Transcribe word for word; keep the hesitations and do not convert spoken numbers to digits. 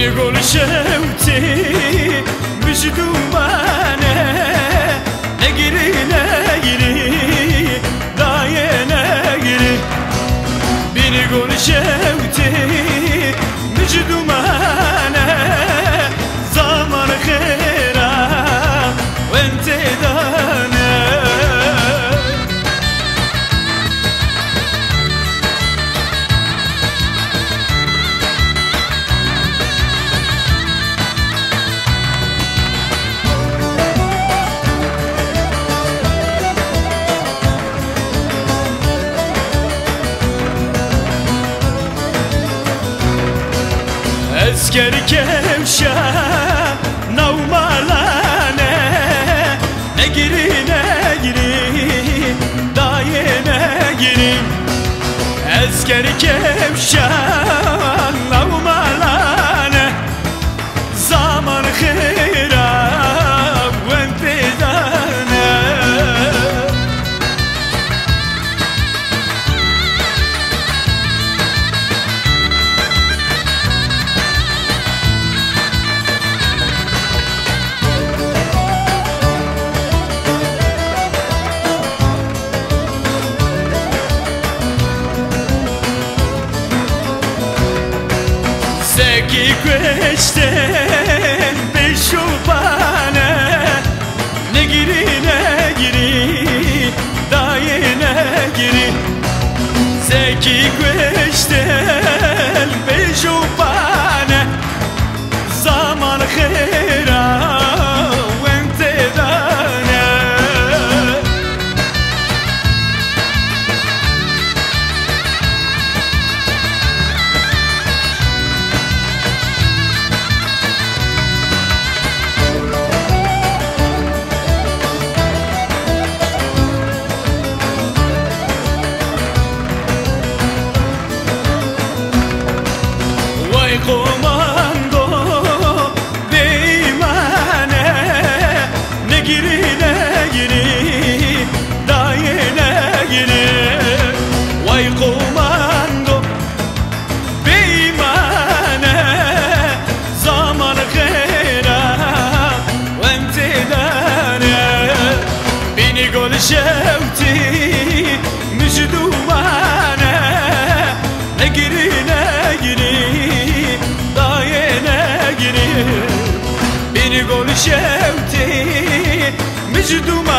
گل شوتی مجدومانه نگیری نگیری دایه نگیری بینی گل شوتی مجدومانه زمان خیره و انتدانه Eskeri kevşe navmalane negiri negiri daye negiri Eskeri kevşe navmalane zaman khira ventidane Seki kveşten beşubane negiri negiri daye negiri Seki kveşten beşubane zaman khira ventedane Komando beymane negiri negiri daye negiri Vay komando beymane zaman khira ventedane bini gol şevti müjdumane negiri negiri بینی گل شوتی مجدوم